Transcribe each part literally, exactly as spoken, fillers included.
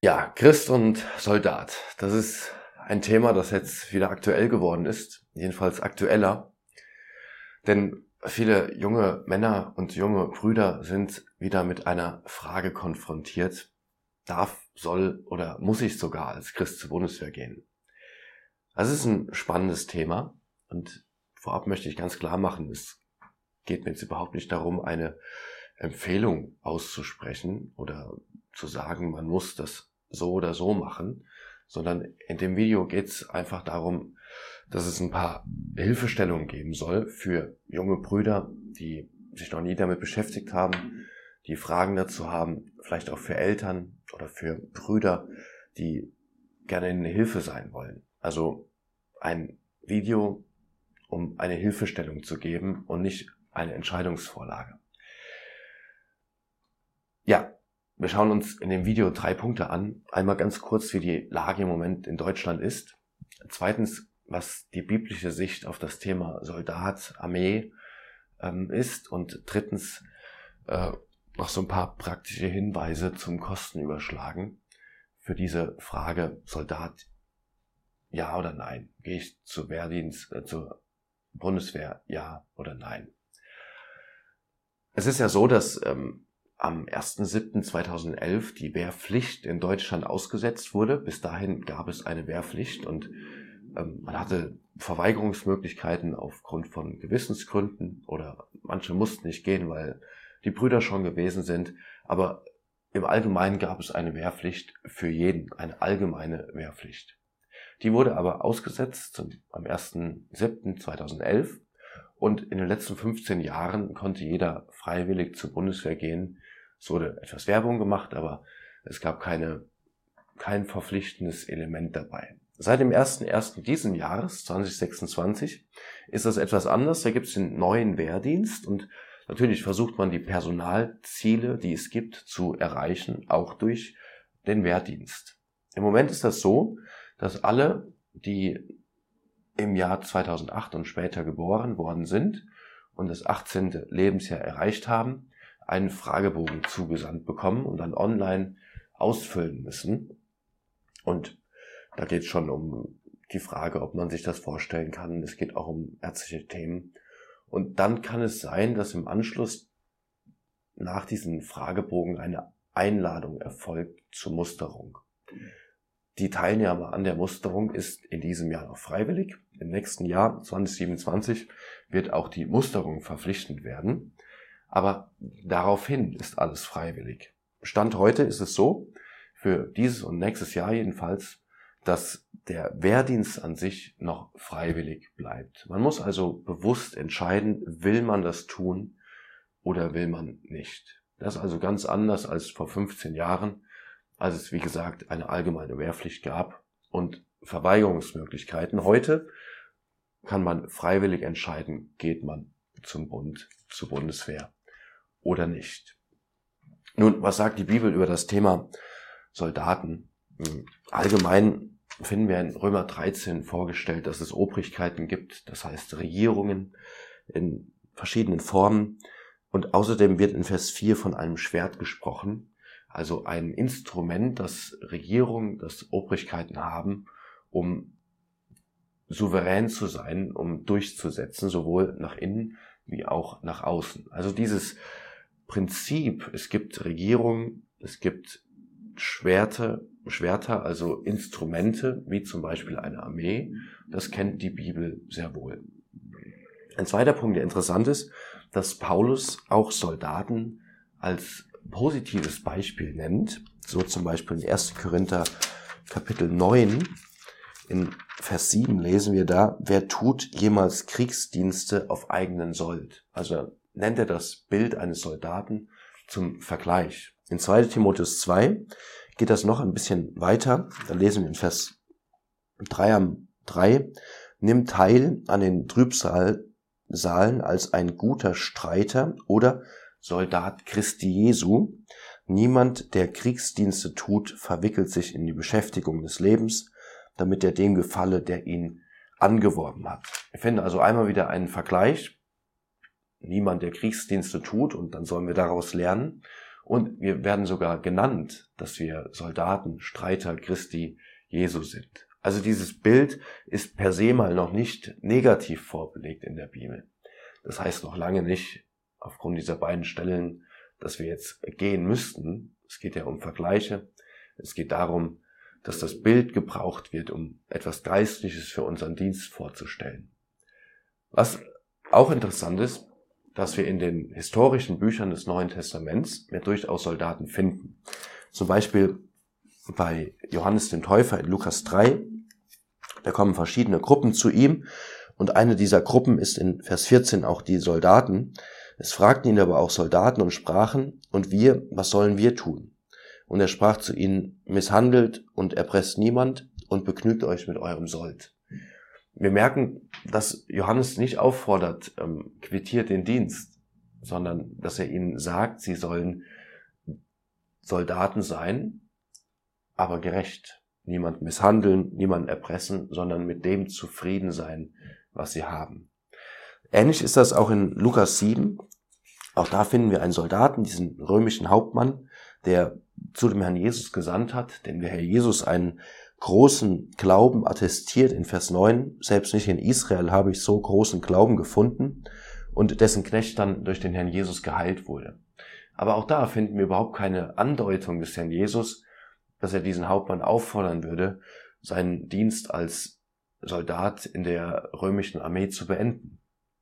Ja, Christ und Soldat, das ist ein Thema, das jetzt wieder aktuell geworden ist, jedenfalls aktueller, denn viele junge Männer und junge Brüder sind wieder mit einer Frage konfrontiert: Darf, soll oder muss ich sogar als Christ zur Bundeswehr gehen? Das ist ein spannendes Thema und vorab möchte ich ganz klar machen, es geht mir jetzt überhaupt nicht darum, eine Empfehlung auszusprechen oder zu sagen, man muss das so oder so machen, sondern in dem Video geht es einfach darum, dass es ein paar Hilfestellungen geben soll für junge Brüder, die sich noch nie damit beschäftigt haben, die Fragen dazu haben, vielleicht auch für Eltern oder für Brüder, die gerne eine Hilfe sein wollen. Also ein Video, um eine Hilfestellung zu geben und nicht eine Entscheidungsvorlage. Ja, wir schauen uns in dem Video drei Punkte an. Einmal ganz kurz, wie die Lage im Moment in Deutschland ist. Zweitens, was die biblische Sicht auf das Thema Soldat, Armee ähm, ist. Und drittens, äh, noch so ein paar praktische Hinweise zum Kostenüberschlagen für diese Frage Soldat, ja oder nein. Gehe ich zu Wehrdienst, äh, zur Bundeswehr, ja oder nein? Es ist ja so, dass ähm, am ersten siebten zweitausendelf die Wehrpflicht in Deutschland ausgesetzt wurde. Bis dahin gab es eine Wehrpflicht und ähm, man hatte Verweigerungsmöglichkeiten aufgrund von Gewissensgründen oder manche mussten nicht gehen, weil die Brüder schon gewesen sind. Aber im Allgemeinen gab es eine Wehrpflicht für jeden, eine allgemeine Wehrpflicht. Die wurde aber ausgesetzt zum, am ersten siebten zweitausendelf und in den letzten fünfzehn Jahren konnte jeder freiwillig zur Bundeswehr gehen. Es wurde etwas Werbung gemacht, aber es gab keine, kein verpflichtendes Element dabei. Seit dem ersten ersten diesen Jahres, zwanzig sechsundzwanzig, ist das etwas anders. Da gibt es den neuen Wehrdienst und natürlich versucht man die Personalziele, die es gibt, zu erreichen, auch durch den Wehrdienst. Im Moment ist das so, dass alle, die im Jahr zweitausendacht und später geboren worden sind und das achtzehnte Lebensjahr erreicht haben, einen Fragebogen zugesandt bekommen und dann online ausfüllen müssen. Und da geht es schon um die Frage, ob man sich das vorstellen kann. Es geht auch um ärztliche Themen. Und dann kann es sein, dass im Anschluss nach diesem Fragebogen eine Einladung erfolgt zur Musterung. Die Teilnahme an der Musterung ist in diesem Jahr noch freiwillig. Im nächsten Jahr, zwanzig siebenundzwanzig, wird auch die Musterung verpflichtend werden. Aber daraufhin ist alles freiwillig. Stand heute ist es so, für dieses und nächstes Jahr jedenfalls, dass der Wehrdienst an sich noch freiwillig bleibt. Man muss also bewusst entscheiden, will man das tun oder will man nicht. Das ist also ganz anders als vor fünfzehn Jahren, als es, wie gesagt, eine allgemeine Wehrpflicht gab und Verweigerungsmöglichkeiten. Heute kann man freiwillig entscheiden, geht man zum Bund, zur Bundeswehr oder nicht. Nun, was sagt die Bibel über das Thema Soldaten? Allgemein finden wir in Römer dreizehn vorgestellt, dass es Obrigkeiten gibt, das heißt Regierungen in verschiedenen Formen. Und außerdem wird in Vers vier von einem Schwert gesprochen, also ein Instrument, das Regierungen, das Obrigkeiten haben, um souverän zu sein, um durchzusetzen, sowohl nach innen wie auch nach außen. Also dieses Prinzip, es gibt Regierungen, es gibt Schwerter, Schwerter, also Instrumente, wie zum Beispiel eine Armee, das kennt die Bibel sehr wohl. Ein zweiter Punkt, der interessant ist, dass Paulus auch Soldaten als positives Beispiel nennt, so zum Beispiel in ersten Korinther Kapitel neun, in Vers sieben lesen wir da: Wer tut jemals Kriegsdienste auf eigenen Sold? Also nennt er das Bild eines Soldaten zum Vergleich. In zweiter Timotheus zwei geht das noch ein bisschen weiter. Da lesen wir in Vers drei: Nimm teil an den Trübsalen als ein guter Streiter oder Soldat Christi Jesu. Niemand, der Kriegsdienste tut, verwickelt sich in die Beschäftigung des Lebens, damit er dem gefalle, der ihn angeworben hat. Wir finden also einmal wieder einen Vergleich. Niemand, der Kriegsdienste tut, und dann sollen wir daraus lernen. Und wir werden sogar genannt, dass wir Soldaten, Streiter Christi Jesu sind. Also dieses Bild ist per se mal noch nicht negativ vorbelegt in der Bibel. Das heißt noch lange nicht, aufgrund dieser beiden Stellen, dass wir jetzt gehen müssten. Es geht ja um Vergleiche. Es geht darum, dass das Bild gebraucht wird, um etwas Geistliches für unseren Dienst vorzustellen. Was auch interessant ist, dass wir in den historischen Büchern des Neuen Testaments ja durchaus Soldaten finden. Zum Beispiel bei Johannes dem Täufer in Lukas drei, da kommen verschiedene Gruppen zu ihm und eine dieser Gruppen ist in Vers vierzehn auch die Soldaten. Es fragten ihn aber auch Soldaten und sprachen, und wir, was sollen wir tun? Und er sprach zu ihnen, misshandelt und erpresst niemand und begnügt euch mit eurem Sold. Wir merken, dass Johannes nicht auffordert, ähm, quittiert den Dienst, sondern dass er ihnen sagt, sie sollen Soldaten sein, aber gerecht. Niemand misshandeln, niemand erpressen, sondern mit dem zufrieden sein, was sie haben. Ähnlich ist das auch in Lukas sieben. Auch da finden wir einen Soldaten, diesen römischen Hauptmann, der zu dem Herrn Jesus gesandt hat, dem der Herr Jesus einen großen Glauben attestiert in Vers neun. Selbst nicht in Israel habe ich so großen Glauben gefunden, und dessen Knecht dann durch den Herrn Jesus geheilt wurde. Aber auch da finden wir überhaupt keine Andeutung des Herrn Jesus, dass er diesen Hauptmann auffordern würde, seinen Dienst als Soldat in der römischen Armee zu beenden.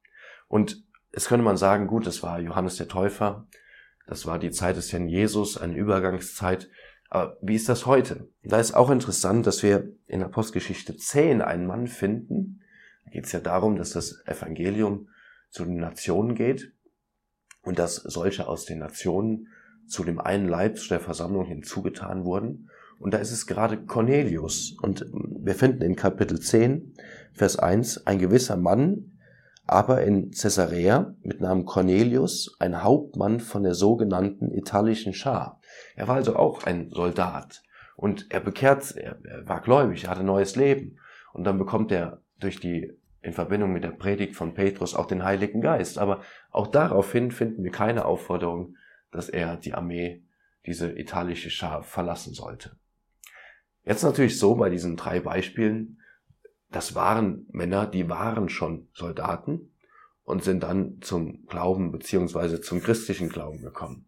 Und es könnte man sagen, gut, das war Johannes der Täufer, das war die Zeit des Herrn Jesus, eine Übergangszeit. Aber wie ist das heute? Da ist auch interessant, dass wir in Apostelgeschichte zehn einen Mann finden. Da geht es ja darum, dass das Evangelium zu den Nationen geht und dass solche aus den Nationen zu dem einen Leib, zu der Versammlung hinzugetan wurden. Und da ist es gerade Cornelius. Und wir finden in Kapitel zehn, Vers eins, ein gewisser Mann, aber in Caesarea mit Namen Cornelius, ein Hauptmann von der sogenannten italischen Schar. Er war also auch ein Soldat. Und er bekehrt, er, er war gläubig, er hatte neues Leben. Und dann bekommt er durch die, in Verbindung mit der Predigt von Petrus, auch den Heiligen Geist. Aber auch daraufhin finden wir keine Aufforderung, dass er die Armee, diese italische Schar, verlassen sollte. Jetzt natürlich so bei diesen drei Beispielen, das waren Männer, die waren schon Soldaten und sind dann zum Glauben beziehungsweise zum christlichen Glauben gekommen.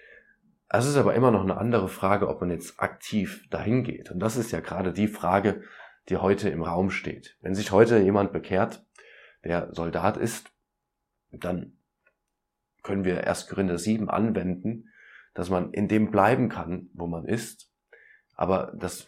Es ist aber immer noch eine andere Frage, ob man jetzt aktiv dahin geht. Und das ist ja gerade die Frage, die heute im Raum steht. Wenn sich heute jemand bekehrt, der Soldat ist, dann können wir erst Korinther sieben anwenden, dass man in dem bleiben kann, wo man ist, aber dass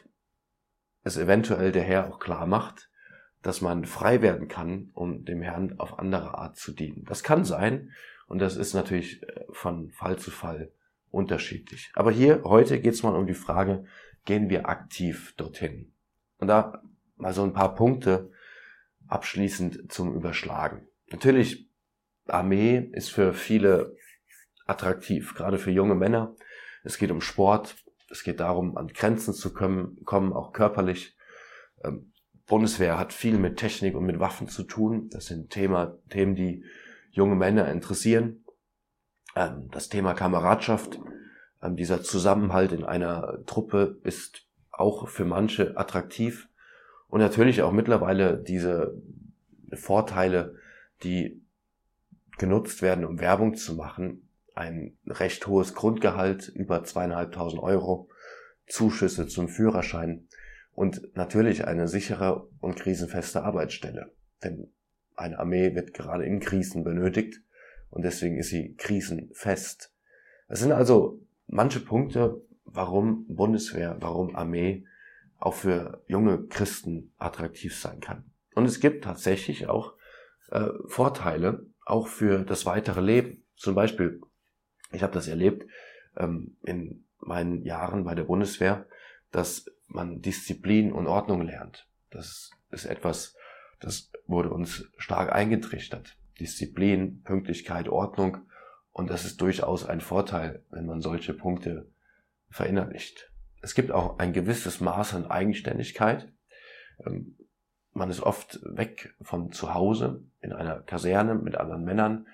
es eventuell der Herr auch klar macht, dass man frei werden kann, um dem Herrn auf andere Art zu dienen. Das kann sein, und das ist natürlich von Fall zu Fall unterschiedlich. Aber hier, heute geht es mal um die Frage, gehen wir aktiv dorthin? Und da mal so ein paar Punkte abschließend zum Überschlagen. Natürlich, Armee ist für viele attraktiv, gerade für junge Männer. Es geht um Sport, es geht darum, an Grenzen zu kommen, kommen auch körperlich. Ähm, Bundeswehr hat viel mit Technik und mit Waffen zu tun. Das sind Thema, Themen, die junge Männer interessieren. Ähm, das Thema Kameradschaft, ähm, dieser Zusammenhalt in einer Truppe ist auch für manche attraktiv. Und natürlich auch mittlerweile diese Vorteile, die genutzt werden, um Werbung zu machen. Ein recht hohes Grundgehalt, über zweieinhalbtausend Euro, Zuschüsse zum Führerschein und natürlich eine sichere und krisenfeste Arbeitsstelle. Denn eine Armee wird gerade in Krisen benötigt und deswegen ist sie krisenfest. Es sind also manche Punkte, warum Bundeswehr, warum Armee auch für junge Christen attraktiv sein kann. Und es gibt tatsächlich auch äh, Vorteile, auch für das weitere Leben. Zum Beispiel, ich habe das erlebt ähm, in meinen Jahren bei der Bundeswehr, dass man Disziplin und Ordnung lernt. Das ist etwas, das wurde uns stark eingetrichtert. Disziplin, Pünktlichkeit, Ordnung. Und das ist durchaus ein Vorteil, wenn man solche Punkte verinnerlicht. Es gibt auch ein gewisses Maß an Eigenständigkeit. Ähm, man ist oft weg von zu Hause in einer Kaserne mit anderen Männern.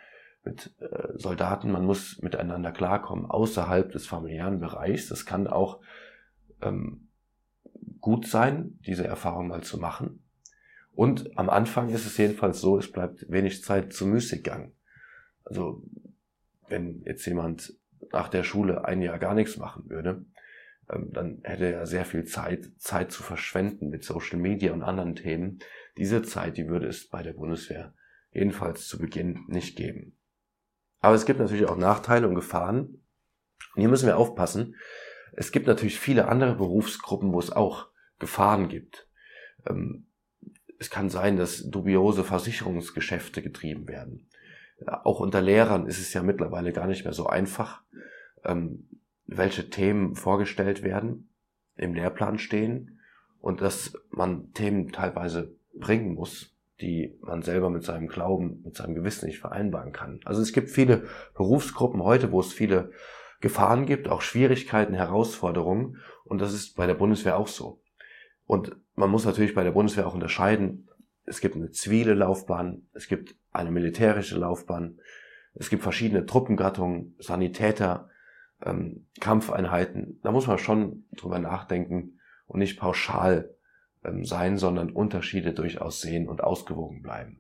mit äh, Soldaten, man muss miteinander klarkommen außerhalb des familiären Bereichs. Das kann auch ähm, gut sein, diese Erfahrung mal zu machen. Und am Anfang ist es jedenfalls so, es bleibt wenig Zeit zum Müßiggang. Also wenn jetzt jemand nach der Schule ein Jahr gar nichts machen würde, ähm, dann hätte er sehr viel Zeit, Zeit zu verschwenden mit Social Media und anderen Themen. Diese Zeit, die würde es bei der Bundeswehr jedenfalls zu Beginn nicht geben. Aber es gibt natürlich auch Nachteile und Gefahren. Und hier müssen wir aufpassen. Es gibt natürlich viele andere Berufsgruppen, wo es auch Gefahren gibt. Ähm, es kann sein, dass dubiose Versicherungsgeschäfte getrieben werden. Auch unter Lehrern ist es ja mittlerweile gar nicht mehr so einfach, ähm, welche Themen vorgestellt werden, im Lehrplan stehen und dass man Themen teilweise bringen muss, die man selber mit seinem Glauben, mit seinem Gewissen nicht vereinbaren kann. Also es gibt viele Berufsgruppen heute, wo es viele Gefahren gibt, auch Schwierigkeiten, Herausforderungen, und das ist bei der Bundeswehr auch so. Und man muss natürlich bei der Bundeswehr auch unterscheiden, es gibt eine zivile Laufbahn, es gibt eine militärische Laufbahn, es gibt verschiedene Truppengattungen, Sanitäter, ähm, Kampfeinheiten. Da muss man schon drüber nachdenken und nicht pauschal ähm, sein, sondern Unterschiede durchaus sehen und ausgewogen bleiben.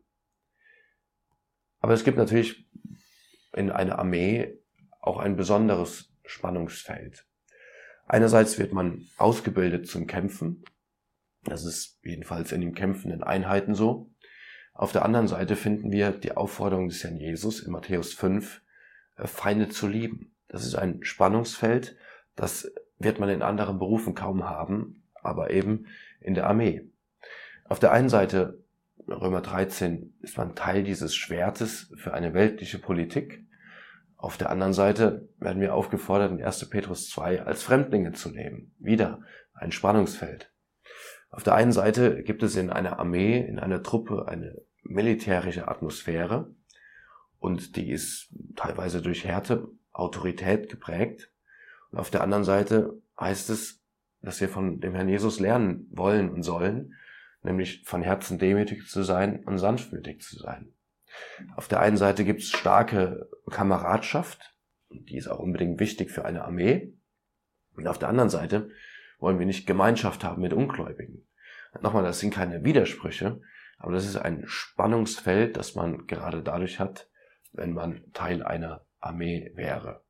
Aber es gibt natürlich in einer Armee auch ein besonderes Spannungsfeld. Einerseits wird man ausgebildet zum Kämpfen. Das ist jedenfalls in den kämpfenden Einheiten so. Auf der anderen Seite finden wir die Aufforderung des Herrn Jesus in Matthäus fünf, Feinde zu lieben. Das ist ein Spannungsfeld, das wird man in anderen Berufen kaum haben, aber eben in der Armee. Auf der einen Seite, Römer dreizehn, ist man Teil dieses Schwertes für eine weltliche Politik. Auf der anderen Seite werden wir aufgefordert, in erster Petrus zwei als Fremdlinge zu leben. Wieder ein Spannungsfeld. Auf der einen Seite gibt es in einer Armee, in einer Truppe eine militärische Atmosphäre und die ist teilweise durch Härte, Autorität geprägt. Und auf der anderen Seite heißt es, dass wir von dem Herrn Jesus lernen wollen und sollen, nämlich von Herzen demütig zu sein und sanftmütig zu sein. Auf der einen Seite gibt es starke Kameradschaft, die ist auch unbedingt wichtig für eine Armee. Und auf der anderen Seite wollen wir nicht Gemeinschaft haben mit Ungläubigen. Nochmal, das sind keine Widersprüche, aber das ist ein Spannungsfeld, das man gerade dadurch hat, wenn man Teil einer Armee wäre.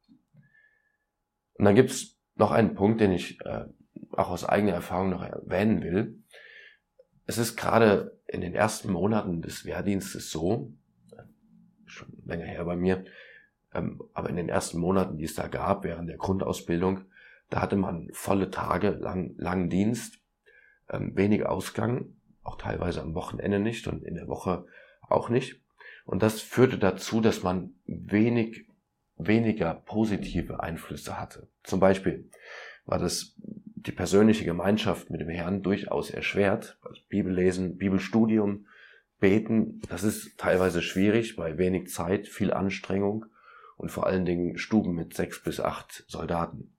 Und dann gibt es noch einen Punkt, den ich äh, auch aus eigener Erfahrung noch erwähnen will. Es ist gerade in den ersten Monaten des Wehrdienstes so, schon länger her bei mir, ähm, aber in den ersten Monaten, die es da gab, während der Grundausbildung, da hatte man volle Tage, lang, langen Dienst, ähm, wenig Ausgang, auch teilweise am Wochenende nicht und in der Woche auch nicht. Und das führte dazu, dass man wenig, weniger positive Einflüsse hatte. Zum Beispiel war das die persönliche Gemeinschaft mit dem Herrn durchaus erschwert. Also Bibellesen, Bibelstudium, Beten, das ist teilweise schwierig bei wenig Zeit, viel Anstrengung und vor allen Dingen Stuben mit sechs bis acht Soldaten.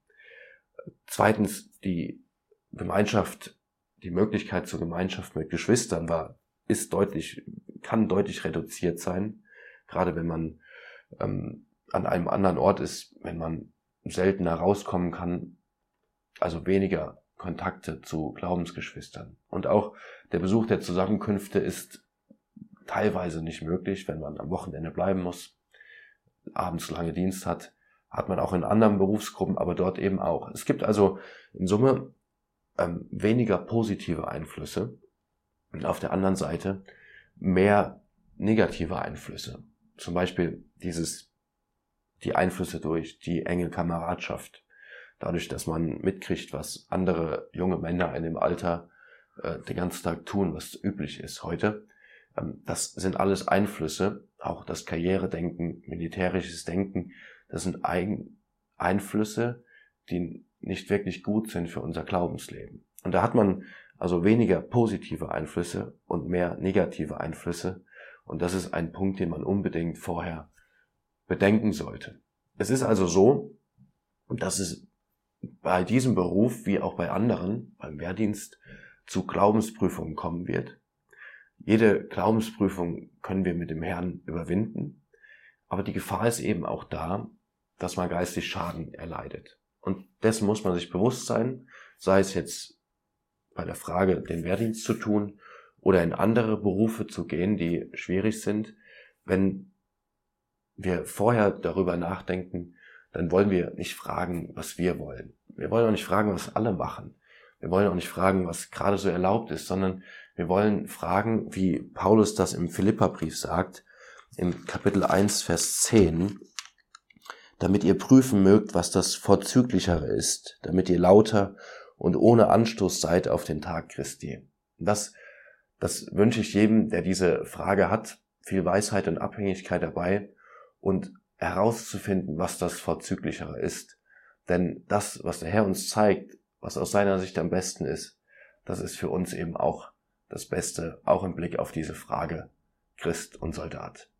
Zweitens, die Gemeinschaft, die Möglichkeit zur Gemeinschaft mit Geschwistern war, ist deutlich, kann deutlich reduziert sein, gerade wenn man ähm, an einem anderen Ort ist, wenn man seltener rauskommen kann, also weniger Kontakte zu Glaubensgeschwistern. Und auch der Besuch der Zusammenkünfte ist teilweise nicht möglich, wenn man am Wochenende bleiben muss, abends lange Dienst hat, hat man auch in anderen Berufsgruppen, aber dort eben auch. Es gibt also in Summe ähm, weniger positive Einflüsse und auf der anderen Seite mehr negative Einflüsse. Zum Beispiel dieses, die Einflüsse durch die enge Kameradschaft. Dadurch, dass man mitkriegt, was andere junge Männer in dem Alter äh, den ganzen Tag tun, was üblich ist heute. Ähm, das sind alles Einflüsse, auch das Karrieredenken, militärisches Denken, das sind Ein- Einflüsse, die nicht wirklich gut sind für unser Glaubensleben. Und da hat man also weniger positive Einflüsse und mehr negative Einflüsse. Und das ist ein Punkt, den man unbedingt vorher bedenken sollte. Es ist also so, dass es bei diesem Beruf, wie auch bei anderen, beim Wehrdienst, zu Glaubensprüfungen kommen wird. Jede Glaubensprüfung können wir mit dem Herrn überwinden. aber die Gefahr ist eben auch da, dass man geistig Schaden erleidet. Und dessen muss man sich bewusst sein, sei es jetzt bei der Frage, den Wehrdienst zu tun oder in andere Berufe zu gehen, die schwierig sind. Wenn wir vorher darüber nachdenken, dann wollen wir nicht fragen, was wir wollen. Wir wollen auch nicht fragen, was alle machen. Wir wollen auch nicht fragen, was gerade so erlaubt ist, sondern wir wollen fragen, wie Paulus das im Philipperbrief sagt, im Kapitel eins, Vers zehn, damit ihr prüfen mögt, was das Vorzüglichere ist, damit ihr lauter und ohne Anstoß seid auf den Tag Christi. Das, das wünsche ich jedem, der diese Frage hat, viel Weisheit und Abhängigkeit dabei und herauszufinden, was das Vorzüglichere ist. Denn das, was der Herr uns zeigt, was aus seiner Sicht am besten ist, das ist für uns eben auch das Beste, auch im Blick auf diese Frage Christ und Soldat.